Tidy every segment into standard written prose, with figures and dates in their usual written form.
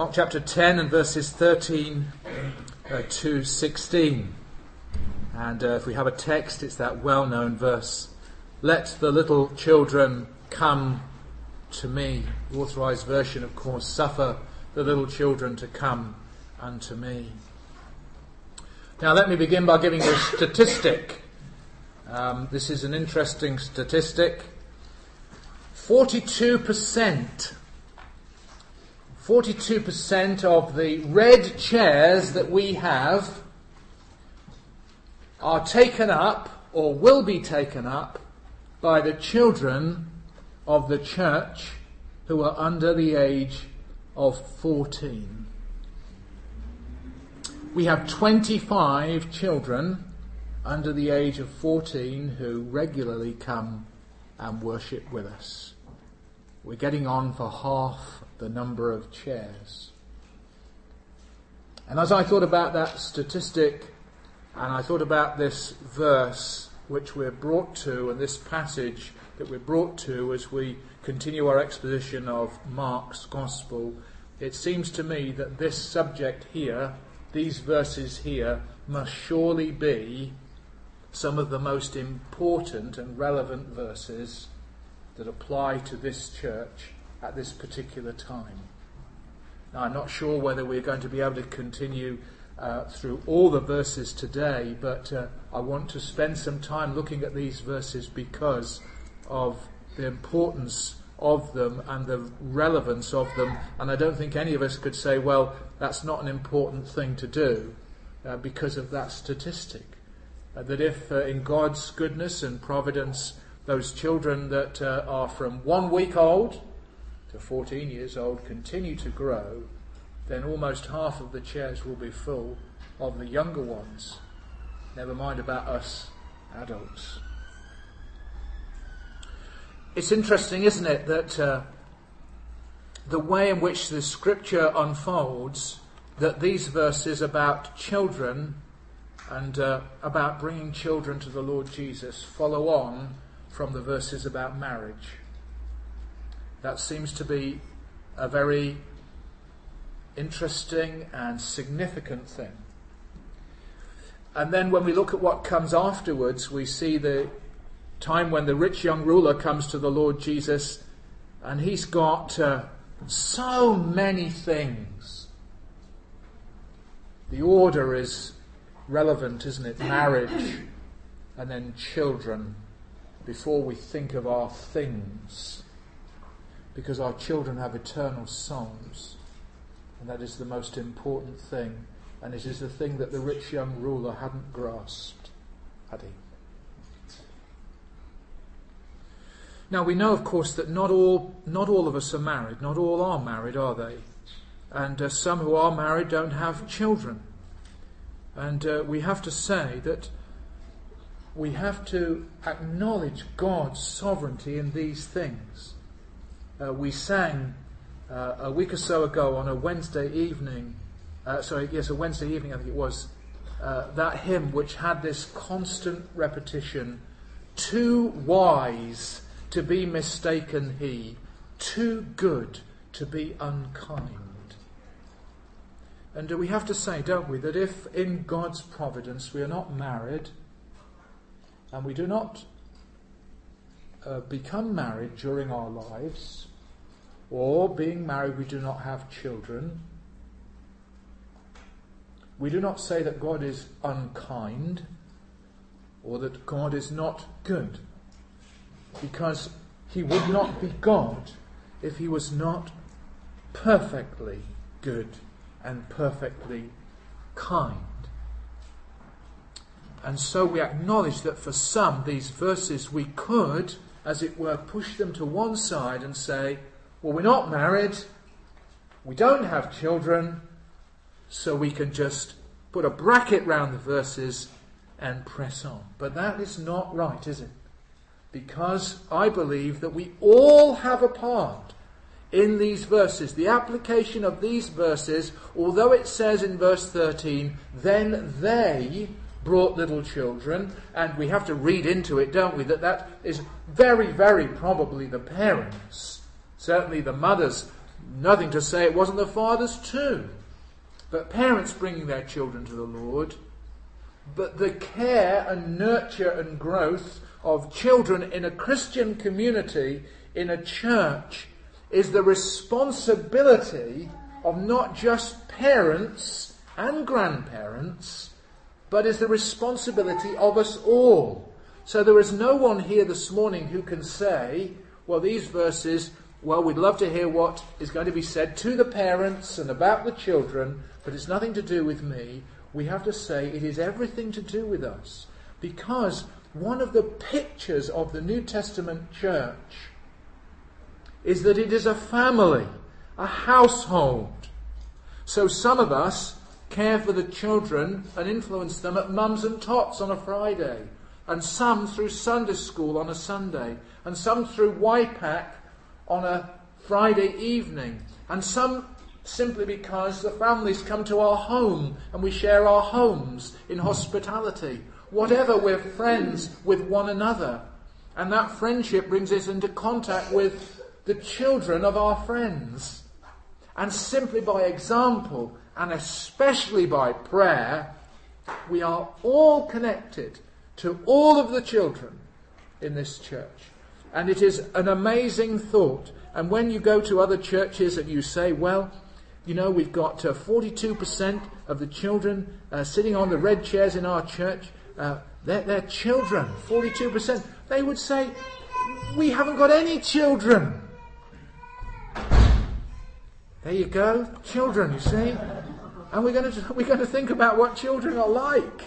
Mark chapter 10 and verses 13 to 16. And if we have a text, it's that well-known verse, "Let the little children come to me." The Authorized Version, of course, "Suffer the little children to come unto me." Now let me begin by giving you a statistic. This is an interesting statistic. 42% of the red chairs that we have are taken up or will be taken up by the children of the church who are under the age of 14. We have 25 children under the age of 14 who regularly come and worship with us. We're getting on for half the number of chairs. And as I thought about that statistic, and I thought about this verse which we're brought to, and this passage that we're brought to as we continue our exposition of Mark's Gospel, it seems to me that this subject here, these verses here, must surely be some of the most important and relevant verses that apply to this church at this particular time. Now, I'm not sure whether we're going to be able to continue through all the verses today, but I want to spend some time looking at these verses because of the importance of them and the relevance of them. And I don't think any of us could say, well, that's not an important thing to do because of that statistic. That if in God's goodness and providence those children that are from 1 week old to 14 years old continue to grow, then almost half of the chairs will be full of the younger ones. Never mind about us adults. It's interesting, isn't it, that the way in which the scripture unfolds, that these verses about children and about bringing children to the Lord Jesus follow on from the verses about marriage. That seems to be a very interesting and significant thing. And then when we look at what comes afterwards, we see the time when the rich young ruler comes to the Lord Jesus, and he's got so many things. The order is relevant, isn't it? Marriage and then children before we think of our things, because our children have eternal souls, and that is the most important thing, and it is the thing that the rich young ruler hadn't grasped, had he? Now we know, of course, that not all of us are married. Not all are married, are they? And some who are married don't have children. And we have to say that we have to acknowledge God's sovereignty in these things. We sang a week or so ago on a Wednesday evening, a Wednesday evening I think it was, that hymn which had this constant repetition, "Too wise to be mistaken he, too good to be unkind." And we have to say, don't we, that if in God's providence we are not married, and we do not become married during our lives, or being married we do not have children, we do not say that God is unkind or that God is not good, because he would not be God if he was not perfectly good and perfectly kind. And so we acknowledge that for some, these verses, we could, as it were, push them to one side and say, well, we're not married, we don't have children, so we can just put a bracket round the verses and press on. But that is not right, is it? Because I believe that we all have a part in these verses. The application of these verses, although it says in verse 13, "Then they brought little children," and we have to read into it, don't we, that is very, very probably the parents. Certainly the mothers Nothing to say it wasn't the fathers too. But parents bringing their children to the Lord. But the care and nurture and growth of children in a Christian community, in a church, is the responsibility of not just parents and grandparents, but is the responsibility of us all. So there is no one here this morning who can say, well, these verses, well, we'd love to hear what is going to be said to the parents and about the children, but it's nothing to do with me. We have to say it is everything to do with us. Because one of the pictures of the New Testament church is that it is a family, a household. So some of us care for the children and influence them at mums and tots on a Friday, and some through Sunday school on a Sunday, and some through YPAC on a Friday evening, and some simply because the families come to our home and we share our homes in hospitality. Whatever, we're friends with one another, and that friendship brings us into contact with the children of our friends. And simply by example, and especially by prayer, we are all connected to all of the children in this church. And it is an amazing thought. And when you go to other churches and you say, well, you know, we've got 42% of the children sitting on the red chairs in our church, they're children, 42%. They would say, we haven't got any children. There you go, children, you see. And we're going to think about what children are like.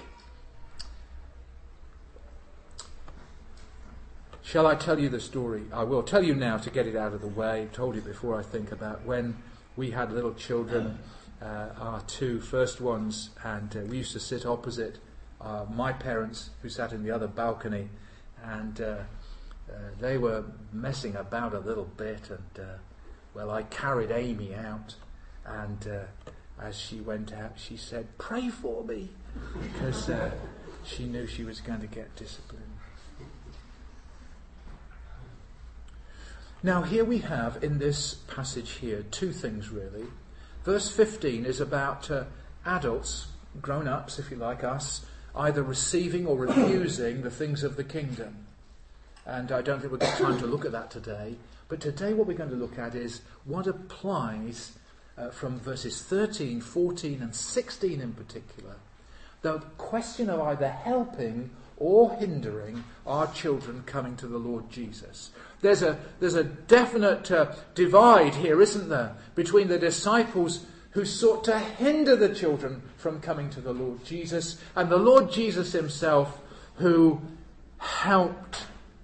Shall I tell you the story? I will tell you now to get it out of the way. I told you before, I think, about when we had little children, our two first ones, and we used to sit opposite my parents, who sat in the other balcony, and they were messing about a little bit, and well, I carried Amy out, and as she went out, she said, "Pray for me," because she knew she was going to get disciplined. Now, here we have in this passage here two things really. Verse 15 is about adults, grown-ups, if you like, us, either receiving or refusing the things of the kingdom. And I don't think we've got time to look at that today. But today what we're going to look at is what applies from verses 13, 14 and 16 in particular. The question of either helping or hindering our children coming to the Lord Jesus. There's a definite divide here, isn't there, between the disciples who sought to hinder the children from coming to the Lord Jesus and the Lord Jesus himself who helped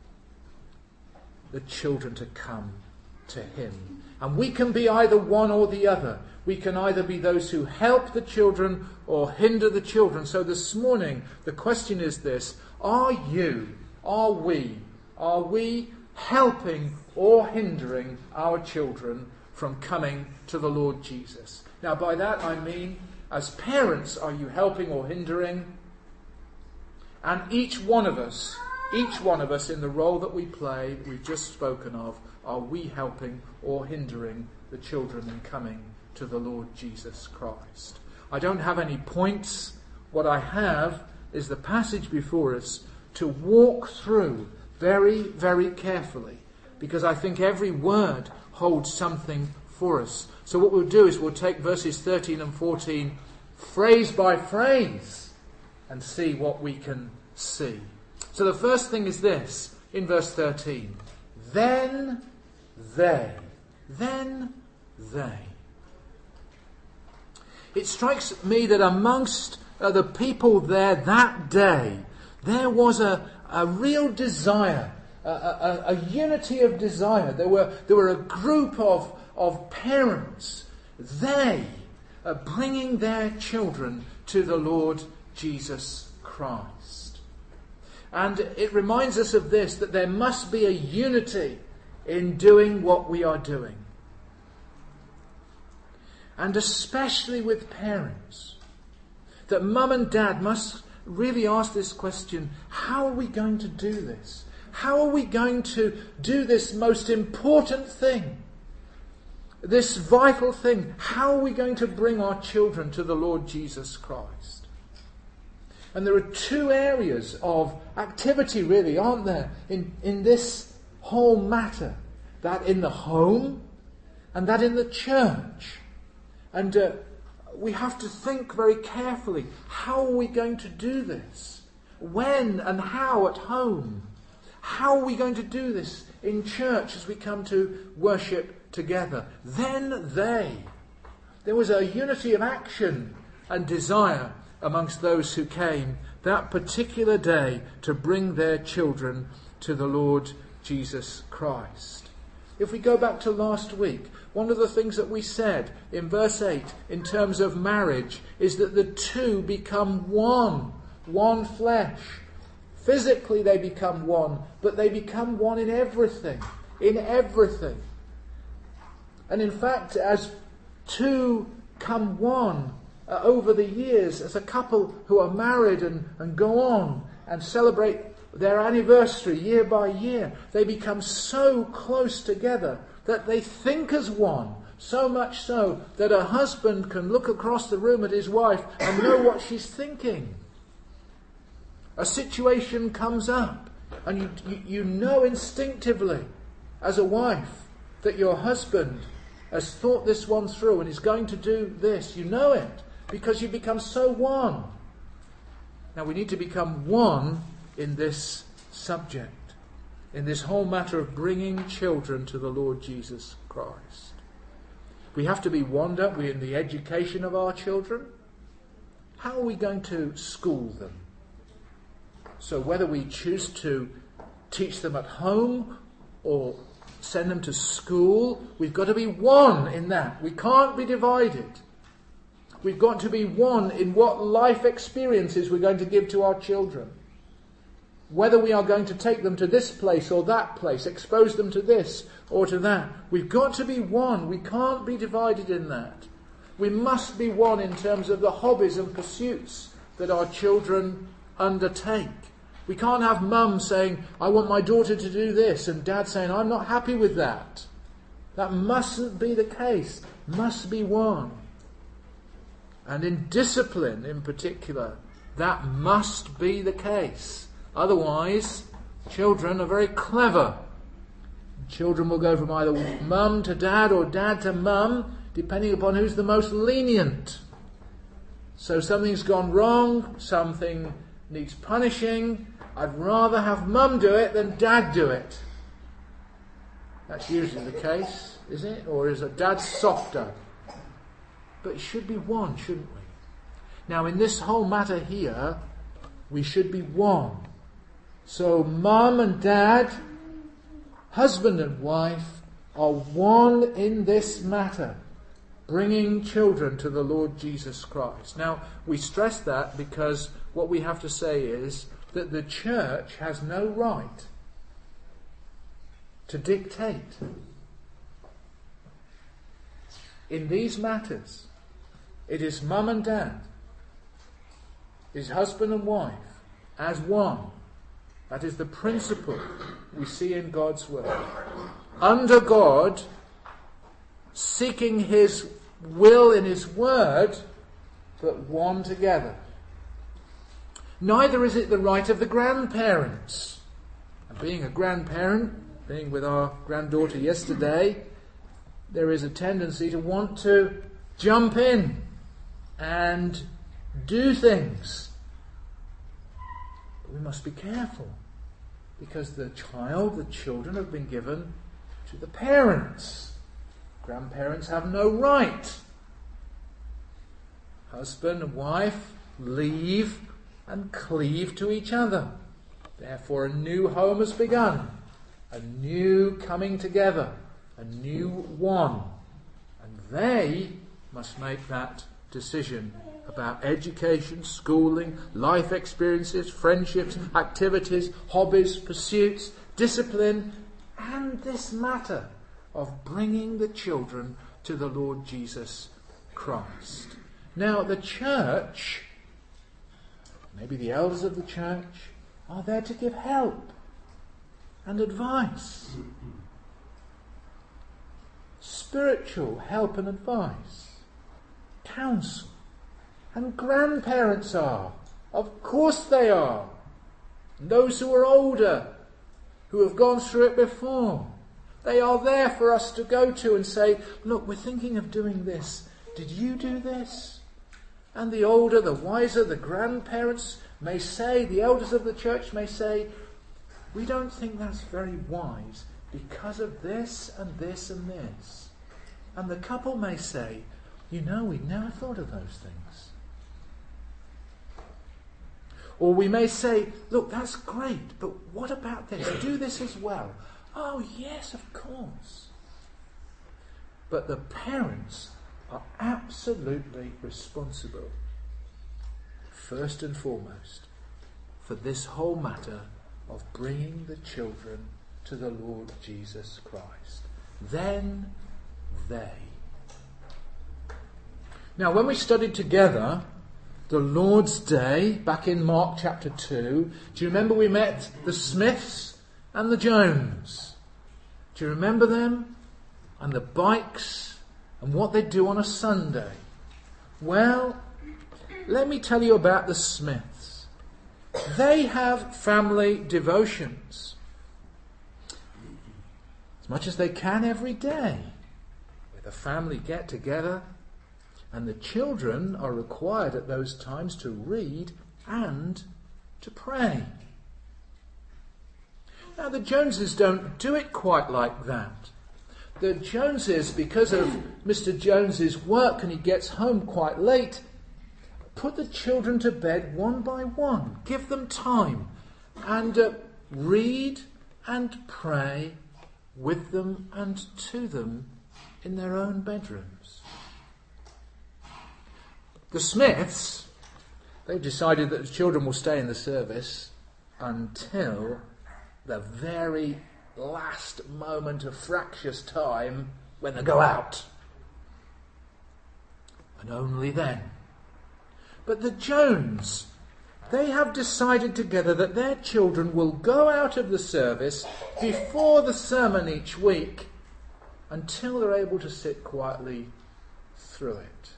the children to come to him. And we can be either one or the other. We can either be those who help the children or hinder the children. So this morning, the question is this: are we helping or hindering our children from coming to the Lord Jesus? Now by that I mean, as parents, are you helping or hindering? And each one of us in the role that we play, we've just spoken of, are we helping or hindering the children in coming to the Lord Jesus Christ? I don't have any points. What I have is the passage before us to walk through very, very carefully, because I think every word holds something for us. So what we'll do is we'll take verses 13 and 14 phrase by phrase and see what we can see. So the first thing is this, in verse 13. Then they. It strikes me that amongst the people there that day, there was a real desire, a unity of desire. There were a group of parents, they bringing their children to the Lord Jesus Christ. And it reminds us of this, that there must be a unity in doing what we are doing. And especially with parents, that mum and dad must really ask this question: how are we going to do this? How are we going to do this most important thing? this vital thing. How are we going to bring our children to the Lord Jesus Christ? And there are two areas of activity, really, aren't there, in this whole matter. That in the home and that in the church. And we have to think very carefully, how are we going to do this? When and how at home? How are we going to do this in church as we come to worship together? There was a unity of action and desire amongst those who came that particular day to bring their children to the Lord Jesus Christ. If we go back to last week, one of the things that we said in verse 8 in terms of marriage is that the two become one flesh. Physically they become one, but they become one in everything. And in fact, as two come one over the years, as a couple who are married and go on and celebrate their anniversary year by year, they become so close together that they think as one, so much so that a husband can look across the room at his wife and know what she's thinking. A situation comes up and you know instinctively as a wife that your husband has thought this one through and is going to do this. You know it because you become so one. Now we need to become one in this subject, in this whole matter of bringing children to the Lord Jesus Christ. We have to be one, don't we, in the education of our children? How are we going to school them? So whether we choose to teach them at home or send them to school, we've got to be one in that. We can't be divided. We've got to be one in what life experiences we're going to give to our children. Whether we are going to take them to this place or that place, expose them to this or to that. We've got to be one. We can't be divided in that. We must be one in terms of the hobbies and pursuits that our children undertake. We can't have mum saying, I want my daughter to do this, and dad saying, I'm not happy with that. That mustn't be the case. Must be one. And in discipline in particular, that must be the case. Otherwise, children are very clever. Children will go from either mum to dad or dad to mum, depending upon who's the most lenient. So something's gone wrong, something needs punishing. I'd rather have mum do it than dad do it. That's usually the case, isn't it? Or is a dad softer? But it should be one, shouldn't we? Now, in this whole matter here, we should be one. So mum and dad, husband and wife, are one in this matter, bringing children to the Lord Jesus Christ. Now, we stress that because what we have to say is that the church has no right to dictate in these matters. It is mum and dad, it is husband and wife, as one. That is the principle we see in God's word. Under God, seeking his will in his word, but one together. Neither is it the right of the grandparents. And being a grandparent, being with our granddaughter yesterday, there is a tendency to want to jump in and do things. But we must be careful, because the children have been given to the parents. Grandparents have no right. Husband and wife leave and cleave to each other. Therefore a new home has begun, a new coming together, a new one. And they must make that decision about education, schooling, life experiences, friendships, activities, hobbies, pursuits, discipline, and this matter of bringing the children to the Lord Jesus Christ. Now, the church, maybe the elders of the church, are there to give help and advice. spiritual help and advice, counsel. And grandparents are. Of course they are. And those who are older, who have gone through it before, they are there for us to go to and say, look, we're thinking of doing this. Did you do this? And the older, the wiser, the grandparents may say, the elders of the church may say, we don't think that's very wise because of this and this and this. And the couple may say, we never thought of those things. Or we may say, look, that's great, but what about this? Do this as well. Oh, yes, of course. But the parents are absolutely responsible, first and foremost, for this whole matter of bringing the children to the Lord Jesus Christ. Then they. Now, when we studied together the Lord's Day back in Mark chapter 2, do you remember we met the Smiths and the Jones? Do you remember them? And the bikes and what they do on a Sunday? Well, let me tell you about the Smiths. They have family devotions as much as they can every day, where the family get together and the children are required at those times to read and to pray. Now, the Joneses don't do it quite like that. The Joneses, because of Mr. Jones's work and he gets home quite late, put the children to bed one by one. Give them time and read and pray with them and to them in their own bedrooms. The Smiths, they've decided that the children will stay in the service until the very last moment of fractious time when they go out. And only then. But the Jones, they have decided together that their children will go out of the service before the sermon each week until they're able to sit quietly through it.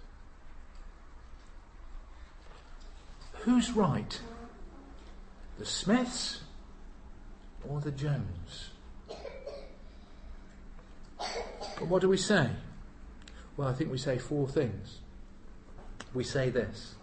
Who's right? The Smiths or the Jones? But what do we say? Well, I think we say 4 things. We say this.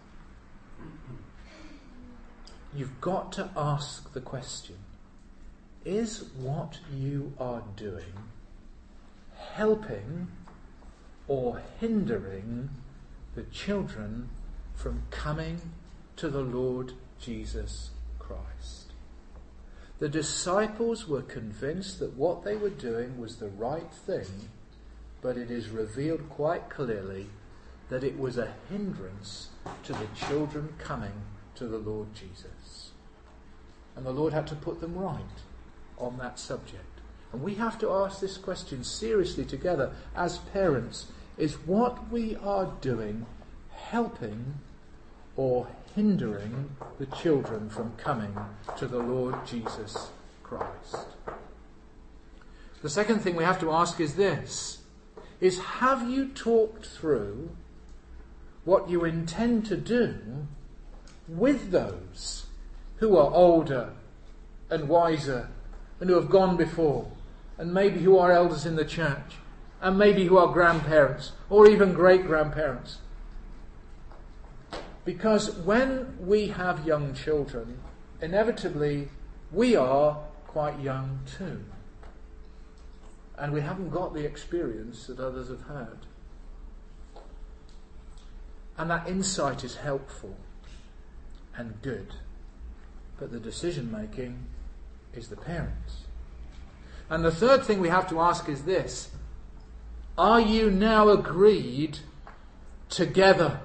You've got to ask the question, is what you are doing helping or hindering the children from coming to the Lord Jesus Christ? The disciples were convinced that what they were doing was the right thing, but it is revealed quite clearly that it was a hindrance to the children coming to the Lord Jesus. And the Lord had to put them right on that subject. And we have to ask this question seriously together as parents. Is what we are doing helping or hindering the children from coming to the Lord Jesus Christ? The second thing we have to ask is this, is have you talked through what you intend to do with those who are older and wiser and who have gone before, and maybe who are elders in the church, and maybe who are grandparents or even great-grandparents? Because when we have young children, inevitably we are quite young too. And we haven't got the experience that others have had. And that insight is helpful and good. But the decision making is the parents. And the third thing we have to ask is this: are you now agreed together?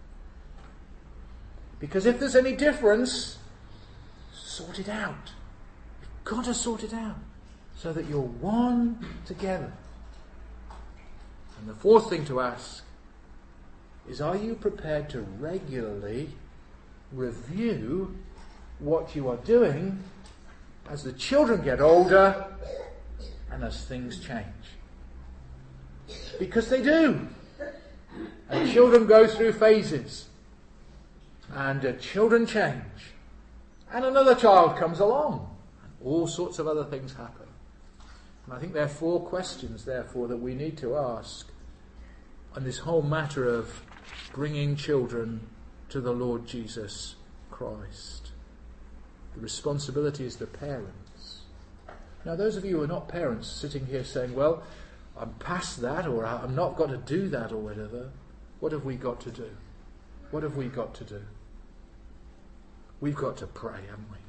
Because if there's any difference, sort it out. You've got to sort it out so that you're one together. And the fourth thing to ask is, are you prepared to regularly review what you are doing as the children get older and as things change? Because they do. And children go through phases. And children change. And another child comes along. All sorts of other things happen. And I think there are 4 questions, therefore, that we need to ask on this whole matter of bringing children to the Lord Jesus Christ. The responsibility is the parents. Now, those of you who are not parents sitting here saying, well, I'm past that, or I'm not got to do that, or whatever, what have we got to do? What have we got to do? We've got to pray, haven't we?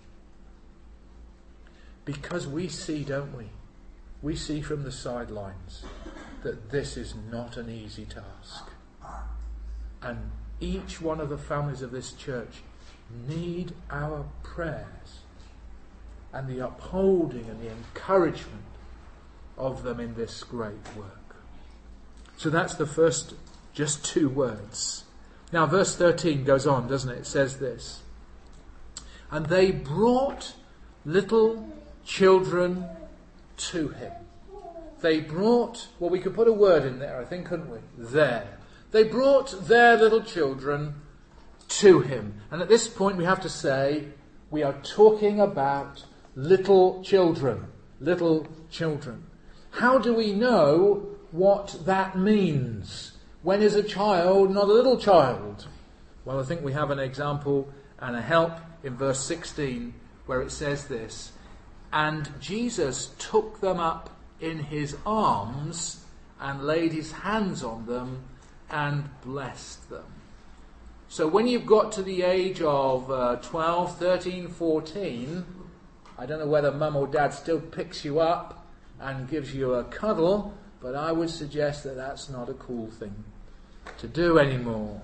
Because we see, don't we? We see from the sidelines that this is not an easy task. And each one of the families of this church need our prayers and the upholding and the encouragement of them in this great work. So that's the first, just 2 words. Now verse 13 goes on, doesn't it? It says this. And they brought little children to him. They brought, well, we could put a word in there, I think, couldn't we? There. They brought their little children to him. And at this point we have to say, we are talking about little children. Little children. How do we know what that means? When is a child not a little child? Well, I think we have an example and a help in verse 16 where it says this. And Jesus took them up in his arms and laid his hands on them and blessed them. So when you've got to the age of 12, 13, 14, I don't know whether mum or dad still picks you up and gives you a cuddle, but I would suggest that that's not a cool thing to do anymore.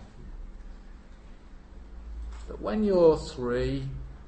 But when you're 3,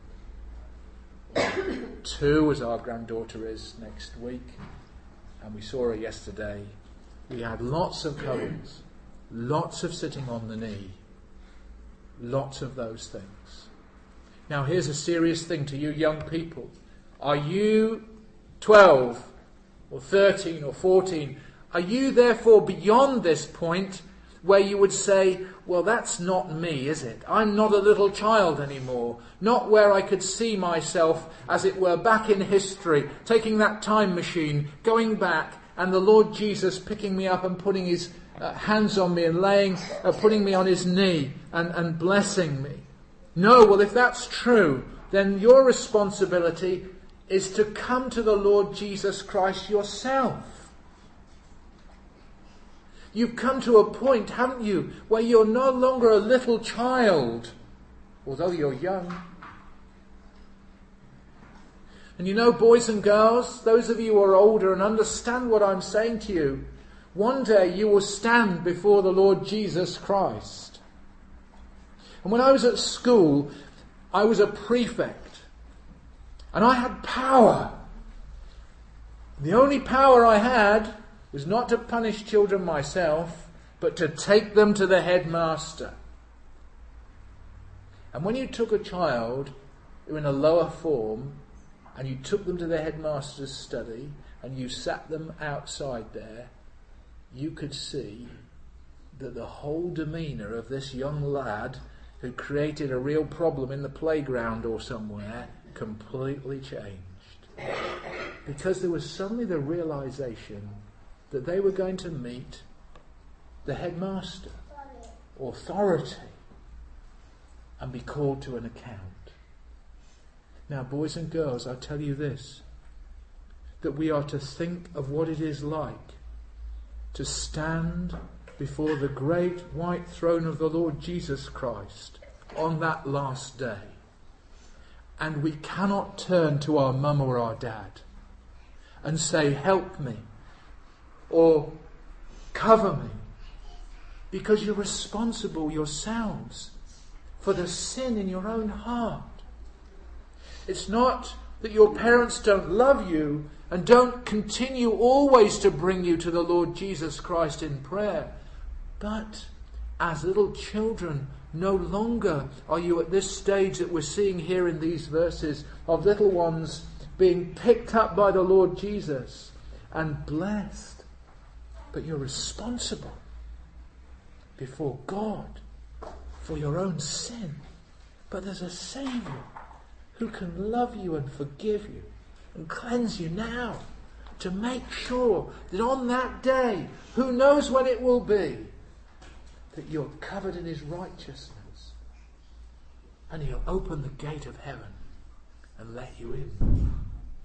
2 as our granddaughter is next week, and we saw her yesterday, we had lots of cuddles, lots of sitting on the knee, lots of those things. Now here's a serious thing to you young people. Are you 12 or 13 or 14? Are you therefore beyond this point where you would say, well, that's not me, is it? I'm not a little child anymore. Not where I could see myself, as it were, back in history, taking that time machine, going back, and the Lord Jesus picking me up and putting his hands on me and putting me on his knee and blessing me. No, well, if that's true, then your responsibility is to come to the Lord Jesus Christ yourself. You've come to a point, haven't you, where you're no longer a little child, although you're young. And you know, boys and girls, those of you who are older and understand what I'm saying to you, one day you will stand before the Lord Jesus Christ. And when I was at school, I was a prefect. And I had power. The only power I had was not to punish children myself, but to take them to the headmaster. And when you took a child who in a lower form, and you took them to the headmaster's study, and you sat them outside there, you could see that the whole demeanour of this young lad who created a real problem in the playground or somewhere completely changed. Because there was suddenly the realisation that they were going to meet the headmaster, authority, and be called to an account. Now, boys and girls, I tell you this, that we are to think of what it is like to stand before the great white throne of the Lord Jesus Christ on that last day. And we cannot turn to our mum or our dad and say, help me, or cover me, because you're responsible yourselves for the sin in your own heart. It's not that your parents don't love you and don't continue always to bring you to the Lord Jesus Christ in prayer, but as little children, no longer are you at this stage that we're seeing here in these verses of little ones being picked up by the Lord Jesus and blessed but you're responsible before God for your own sin. But there's a Saviour who can love you and forgive you and cleanse you now, to make sure that on that day, who knows when it will be, that you're covered in his righteousness, and he'll open the gate of heaven and let you in.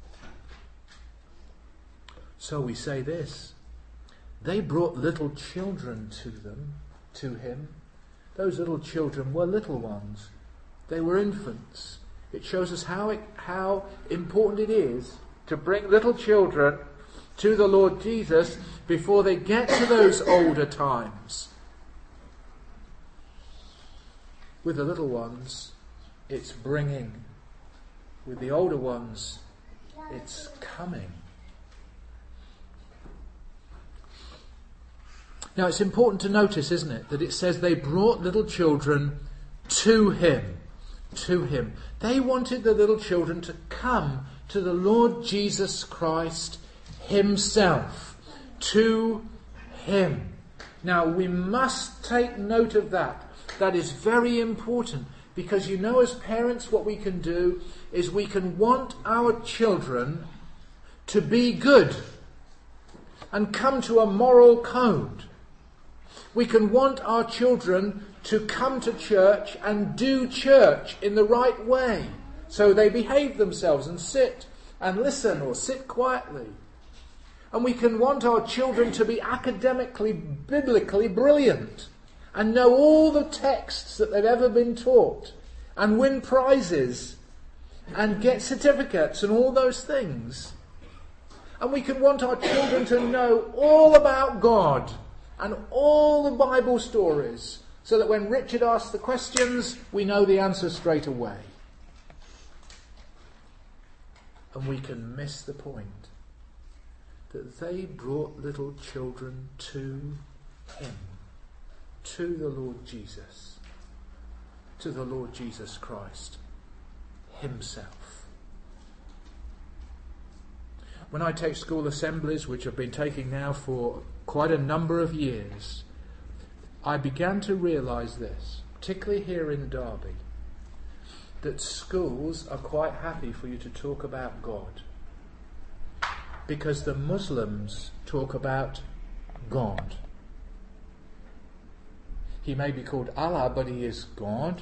So we say this: they brought little children to him. Those little children were little ones. They were infants. It shows us how important it is to bring little children to the Lord Jesus before they get to those older times. With the little ones, it's bringing. With the older ones, it's coming. Now it's important to notice, isn't it, that it says they brought little children to him. To him. They wanted the little children to come to the Lord Jesus Christ himself. To him. Now we must take note of that. That is very important, because you know, as parents, what we can do is we can want our children to be good and come to a moral code. We can want our children to come to church and do church in the right way, so they behave themselves and sit and listen or sit quietly. And we can want our children to be academically, biblically brilliant and know all the texts that they've ever been taught and win prizes and get certificates and all those things. And we can want our children to know all about God and all the Bible stories, so that when Richard asks the questions, we know the answer straight away. And we can miss the point that they brought little children to him, to the Lord Jesus, to the Lord Jesus Christ himself. When I take school assemblies, which I've been taking now for quite a number of years, I began to realise this, particularly here in Derby, that schools are quite happy for you to talk about God, because the Muslims talk about God. He may be called Allah, but he is God.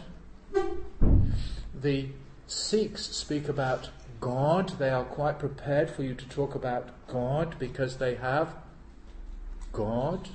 The Sikhs speak about God. They are quite prepared for you to talk about God because they have God.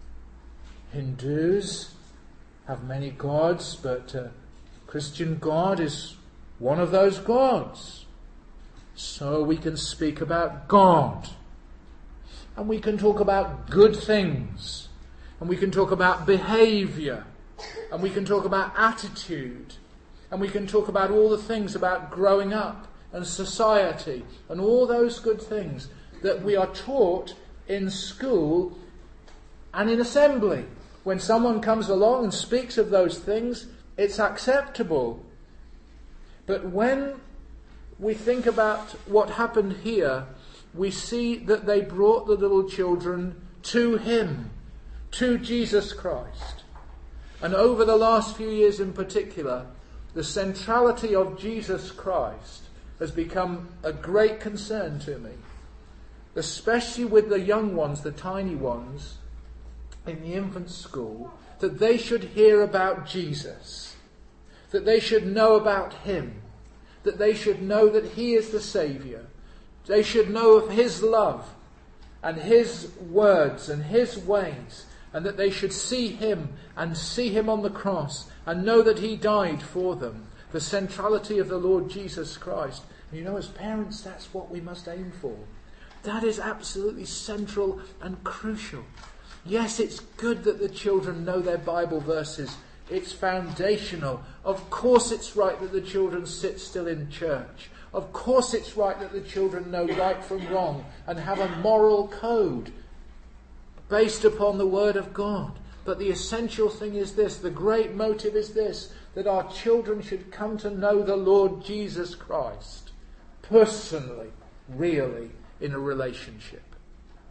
Hindus have many gods, but Christian God is one of those gods. So we can speak about God. And we can talk about good things. And we can talk about behaviour. And we can talk about attitude. And we can talk about all the things about growing up and society and all those good things that we are taught in school and in assembly. When someone comes along and speaks of those things, it's acceptable. But when we think about what happened here, we see that they brought the little children to him, to Jesus Christ. And over the last few years in particular, the centrality of Jesus Christ has become a great concern to me, especially with the young ones, the tiny ones, in the infant school, that they should hear about Jesus, that they should know about him, that they should know that he is the Saviour. They should know of his love and his words and his ways, and that they should see him and see him on the cross and know that he died for them. The centrality of the Lord Jesus Christ. And you know, as parents, that's what we must aim for. That is absolutely central and crucial. Yes, it's good that the children know their Bible verses. It's foundational. Of course it's right that the children sit still in church. Of course it's right that the children know right from wrong and have a moral code based upon the Word of God. But the essential thing is this, the great motive is this, that our children should come to know the Lord Jesus Christ personally, really, in a relationship.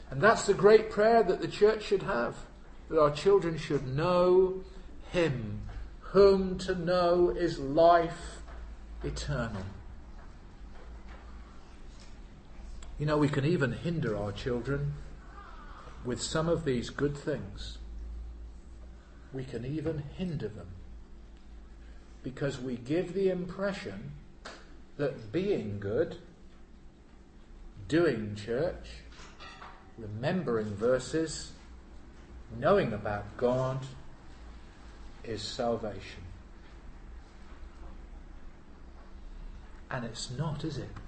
And that's the great prayer that the church should have, that our children should know him, whom to know is life eternal. You know, we can even hinder our children with some of these good things. We can even hinder them because we give the impression that being good, doing church, remembering verses, knowing about God is salvation. And it's not, is it?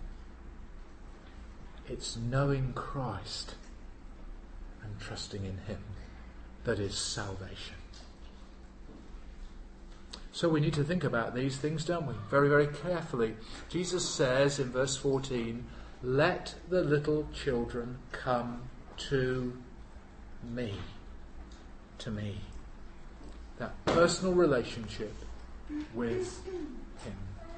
It's knowing Christ and trusting in him that is salvation. So we need to think about these things, don't we? Very, very carefully. Jesus says in verse 14, "Let the little children come to me." To me. That personal relationship with him.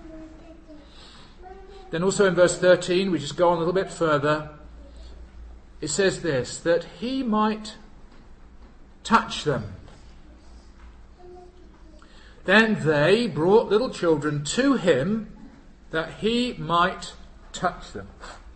Then also in verse 13, we just go on a little bit further. It says this, that he might touch them. Then they brought little children to him that he might touch them.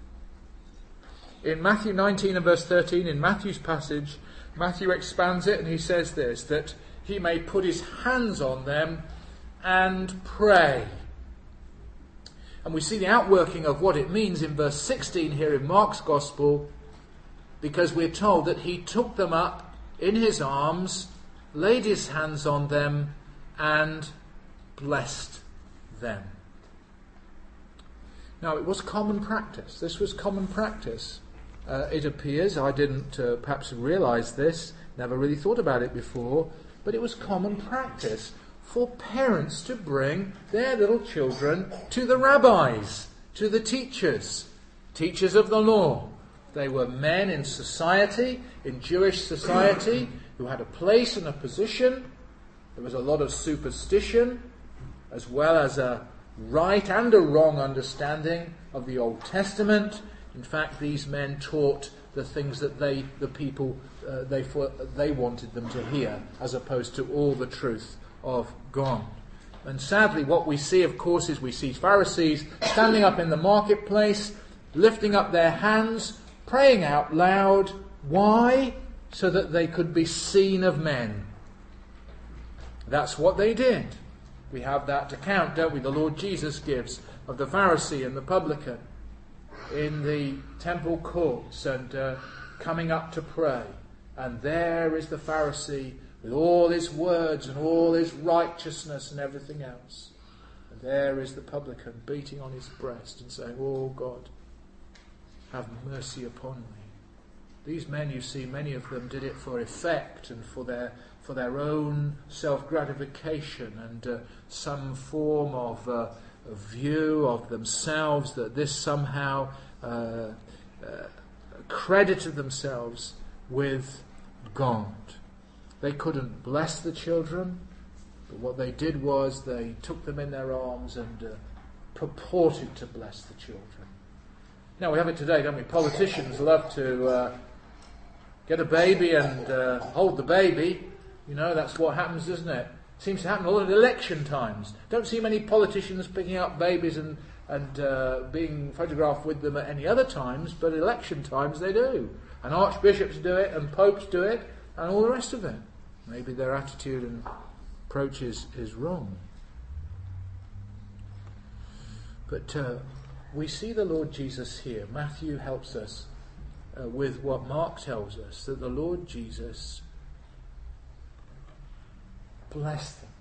In Matthew 19 and verse 13, in Matthew's passage, Matthew expands it and he says this, that he may put his hands on them and pray. And we see the outworking of what it means in verse 16 here in Mark's Gospel, because we're told that he took them up in his arms, laid his hands on them, and blessed them. Now, it was common practice. This was common practice. It appears, I didn't perhaps realise this, never really thought about it before, but it was common practice for parents to bring their little children to the rabbis, to the teachers of the law. They were men in society, in Jewish society, who had a place and a position. There was a lot of superstition, as well as a right and a wrong understanding of the Old Testament. In fact, these men taught the things that they wanted them to hear, as opposed to all the truth of God. And sadly, what we see, of course, is we see Pharisees standing up in the marketplace, lifting up their hands, praying out loud. Why? So that they could be seen of men. That's what they did. We have that account, don't we? The Lord Jesus gives of the Pharisee and the publican in the temple courts and coming up to pray. And there is the Pharisee with all his words and all his righteousness and everything else. And there is the publican beating on his breast and saying, "Oh God, have mercy upon me." These men, you see, many of them did it for effect and for their own self-gratification and some form of a view of themselves that this somehow credited themselves with God. They couldn't bless the children, but what they did was they took them in their arms and purported to bless the children. Now we have it today, don't we? Politicians love to get a baby and hold the baby. You know, that's what happens, doesn't it? Seems to happen a lot at election times. Don't see many politicians picking up babies and being photographed with them at any other times, but election times they do. And archbishops do it, and popes do it, and all the rest of it. Maybe their attitude and approach is wrong. But we see the Lord Jesus here. Matthew helps us with what Mark tells us, that the Lord Jesus blessed them.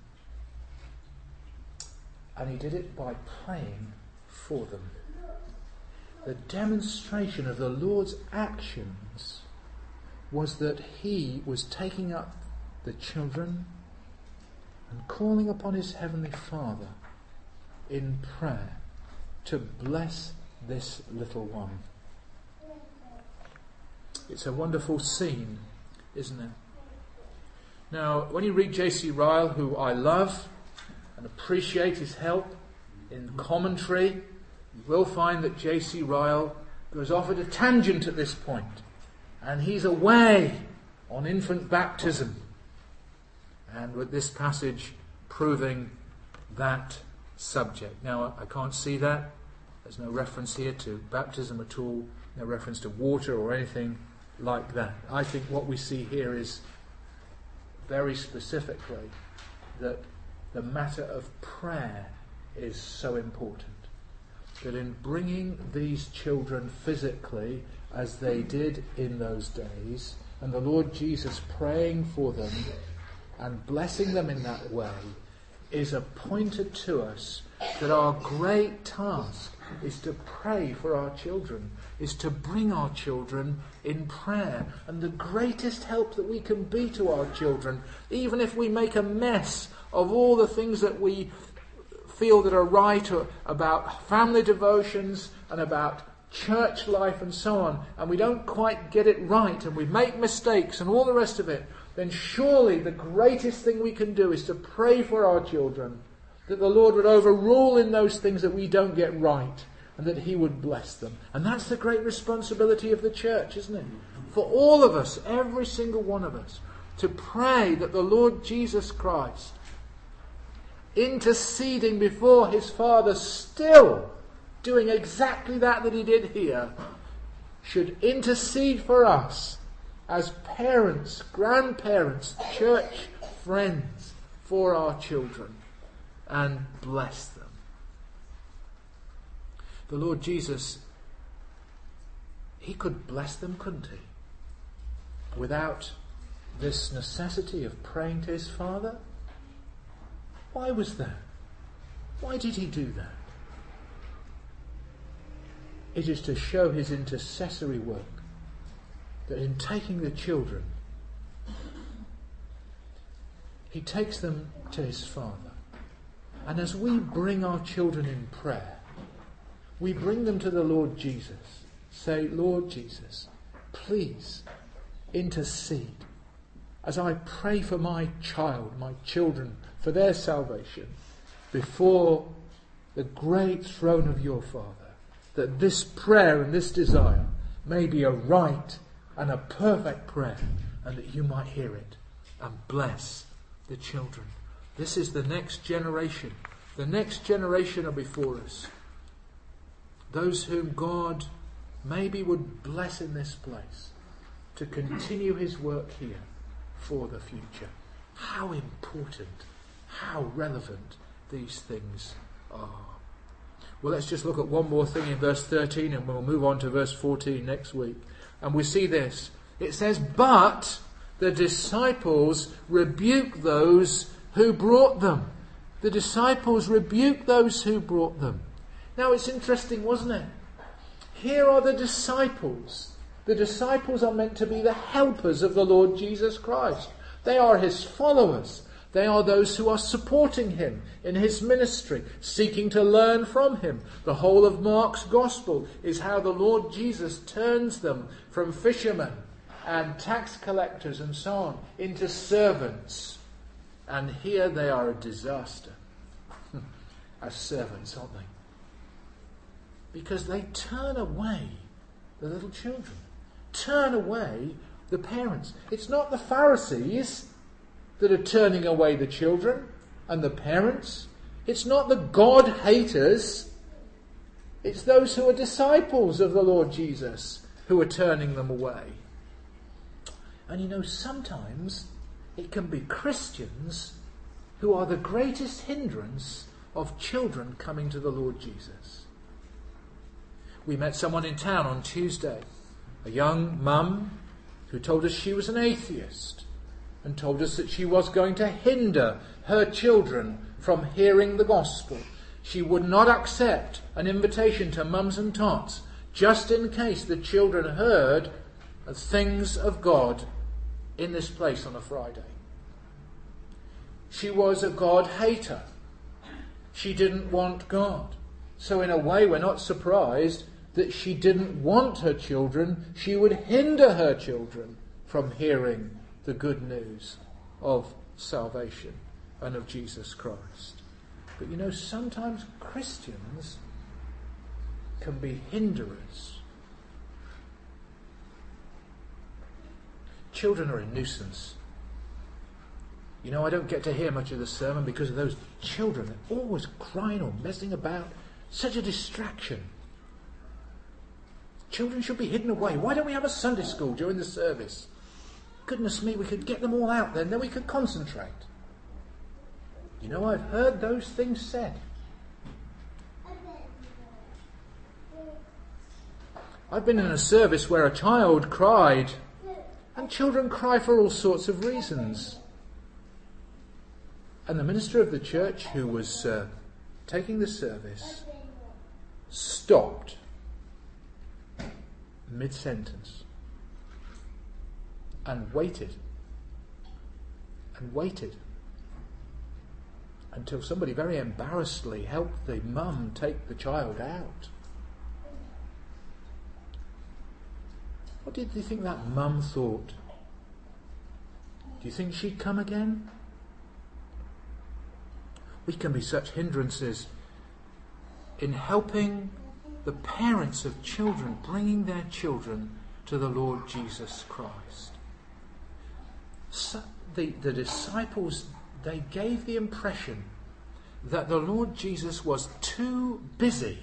And he did it by praying for them. The demonstration of the Lord's actions was that he was taking up the children and calling upon his heavenly Father in prayer to bless this little one. It's a wonderful scene, isn't it? Now, when you read J.C. Ryle, who I love and appreciate his help in commentary, you will find that J.C. Ryle goes off at a tangent at this point And he's away on infant baptism. And with this passage proving that subject. Now, I can't see that. There's no reference here to baptism at all. No reference to water or anything like that. I think what we see here is very specifically that the matter of prayer is so important. That in bringing these children physically, as they did in those days, and the Lord Jesus praying for them and blessing them in that way, is appointed to us that our great task is to pray for our children, is to bring our children in prayer. And the greatest help that we can be to our children, even if we make a mess of all the things that we feel that are right about family devotions and about church life and so on, and we don't quite get it right and we make mistakes and all the rest of it, then surely the greatest thing we can do is to pray for our children, that the Lord would overrule in those things that we don't get right, and that he would bless them. And that's the great responsibility of the church, isn't it? For all of us, every single one of us, to pray that the Lord Jesus Christ, interceding before his Father, still doing exactly that he did here, should intercede for us as parents, grandparents, church friends, for our children, and bless them. The Lord Jesus, he could bless them, couldn't he? Without this necessity of praying to his Father? Why was that? Why did he do that? It is to show his intercessory work, that in taking the children, he takes them to his Father. And as we bring our children in prayer, we bring them to the Lord Jesus. Say, Lord Jesus, please intercede as I pray for my child, my children, for their salvation, before the great throne of your Father, that this prayer and this desire may be a right and a perfect prayer, and that you might hear it and bless the children. This is the next generation. The next generation are before us. Those whom God maybe would bless in this place to continue his work here for the future. How important, how relevant these things are. Well, let's just look at one more thing in verse 13, and we'll move on to verse 14 next week. And we see this. It says, but the disciples rebuke those who brought them. The disciples rebuke those who brought them. Now it's interesting, wasn't it? Here are the disciples. The disciples are meant to be the helpers of the Lord Jesus Christ. They are his followers. They are those who are supporting him in his ministry, seeking to learn from him. The whole of Mark's gospel is how the Lord Jesus turns them from fishermen and tax collectors and so on into servants. And here they are a disaster as servants, aren't they? Because they turn away the little children, turn away the parents. It's not the Pharisees that are turning away the children and the parents. It's not the God haters. It's those who are disciples of the Lord Jesus who are turning them away. And you know, sometimes it can be Christians who are the greatest hindrance of children coming to the Lord Jesus. We met someone in town on Tuesday, a young mum who told us she was an atheist and told us that she was going to hinder her children from hearing the gospel. She would not accept an invitation to mums and tots just in case the children heard things of God in this place on a Friday. She was a God hater. She didn't want God. So in a way, we're not surprised that she didn't want her children. She would hinder her children from hearing the good news of salvation and of Jesus Christ. But you know, sometimes Christians can be hinderers children are a nuisance. You know, I don't get to hear much of the sermon because of those children. They're always crying or messing about. Such a distraction. Children should be hidden away. Why don't we have a Sunday school during the service? Goodness me, we could get them all out then we could concentrate. You know, I've heard those things said. I've been in a service where a child cried, and children cry for all sorts of reasons. And the minister of the church who was taking the service stopped mid-sentence and waited until somebody very embarrassedly helped the mum take the child out. What did you think that mum thought? Do you think she'd come again? We can be such hindrances in helping the parents of children, bringing their children to the Lord Jesus Christ. So the disciples, they gave the impression that the Lord Jesus was too busy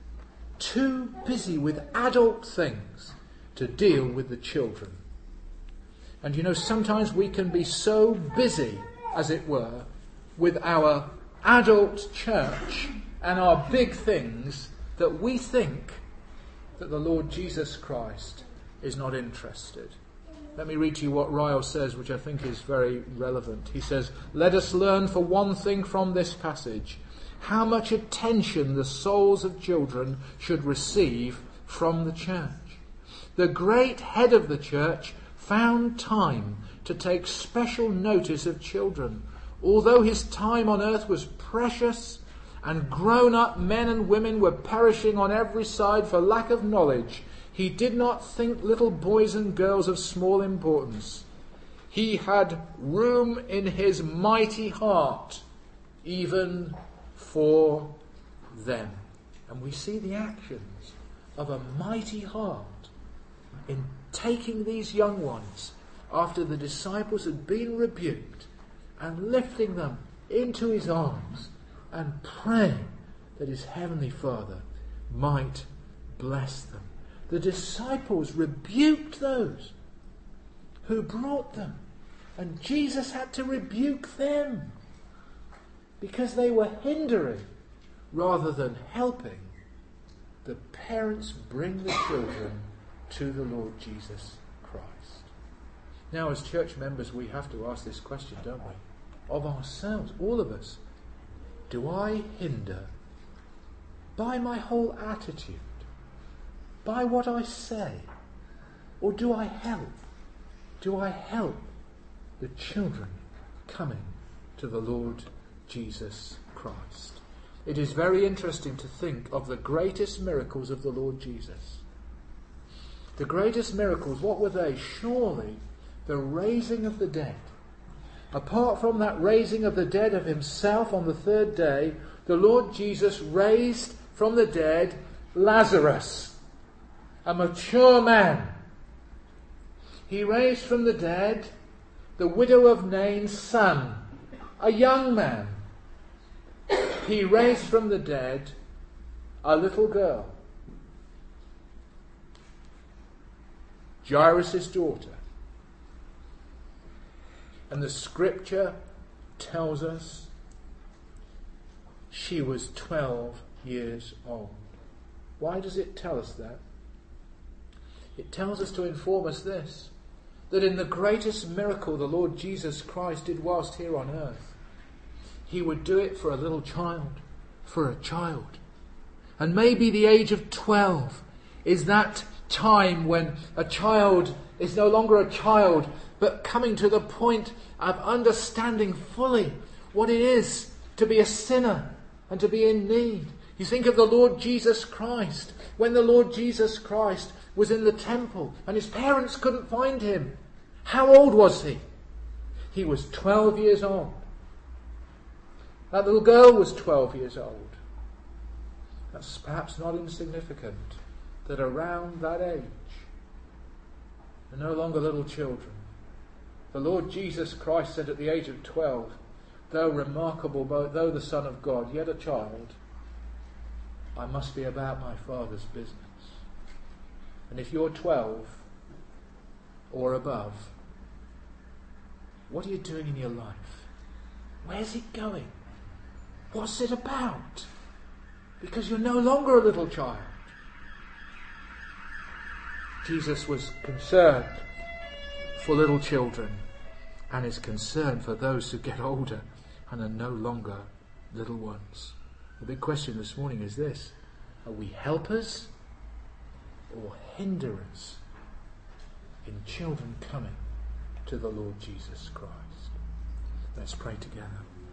with adult things to deal with the children. And you know, sometimes we can be so busy, as it were, with our adult church and our big things that we think that the Lord Jesus Christ is not interested. Let me read to you what Ryle says, which I think is very relevant. He says, "Let us learn for one thing from this passage, how much attention the souls of children should receive from the church. The great head of the church found time to take special notice of children. Although his time on earth was precious and grown-up men and women were perishing on every side for lack of knowledge, he did not think little boys and girls of small importance. He had room in his mighty heart even for them." And we see the actions of a mighty heart in taking these young ones after the disciples had been rebuked and lifting them into his arms and praying that his heavenly Father might bless them. The disciples rebuked those who brought them, and Jesus had to rebuke them because they were hindering rather than helping the parents bring the children to the Lord Jesus Christ. Now, as church members, we have to ask this question, don't we? Of ourselves, all of us. Do I hinder by my whole attitude, by what I say, or do I help? Do I help the children coming to the Lord Jesus Christ? It is very interesting to think of the greatest miracles of the Lord Jesus. The greatest miracles, what were they? Surely the raising of the dead. Apart from that raising of the dead of himself on the third day, the Lord Jesus raised from the dead Lazarus, a mature man. He raised from the dead the widow of Nain's son, a young man. He raised from the dead a little girl, Jairus' daughter. And the scripture tells us she was 12 years old. Why does it tell us that? It tells us to inform us this, that in the greatest miracle the Lord Jesus Christ did whilst here on earth, he would do it for a little child, for a child. And maybe the age of 12 is that time when a child is no longer a child, but coming to the point of understanding fully what it is to be a sinner and to be in need. You think of the Lord Jesus Christ. When the Lord Jesus Christ was in the temple and his parents couldn't find him, how old was he? He was 12 years old. That little girl was 12 years old. That's perhaps not insignificant that around that age, they're no longer little children. The Lord Jesus Christ said at the age of 12, though remarkable, though the Son of God, yet a child, I must be about my Father's business. And if you're 12 or above, what are you doing in your life? Where's it going? What's it about? Because you're no longer a little child. Jesus was concerned for little children and is concerned for those who get older and are no longer little ones. The big question this morning is this: are we helpers or hinderers in children coming to the Lord Jesus Christ? Let's pray together.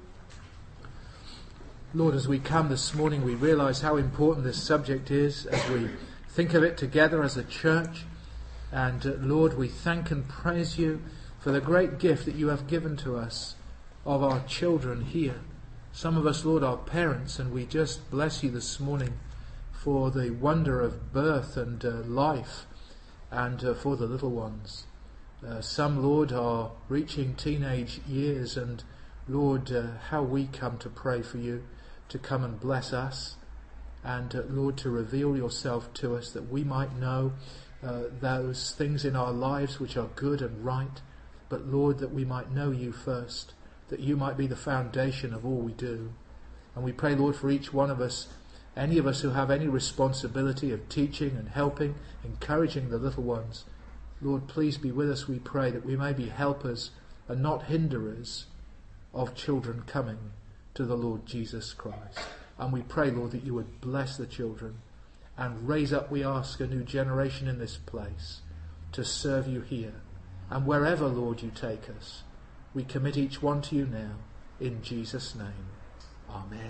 Lord, as we come this morning, we realise how important this subject is as we think of it together as a church. And Lord, we thank and praise you for the great gift that you have given to us of our children here. Some of us, Lord, are parents, and we just bless you this morning for the wonder of birth and life, and for the little ones. Some, Lord, are reaching teenage years, and Lord, how we come to pray for you to come and bless us, and Lord, to reveal yourself to us that we might know those things in our lives which are good and right, but Lord, that we might know you first, that you might be the foundation of all we do. And we pray, Lord, for each one of us, any of us who have any responsibility of teaching and helping, encouraging the little ones. Lord, please be with us, we pray, that we may be helpers and not hinderers of children coming to the Lord Jesus Christ. And we pray, Lord, that you would bless the children and raise up, we ask, a new generation in this place to serve you here. And wherever, Lord, you take us, we commit each one to you now, in Jesus' name. Amen.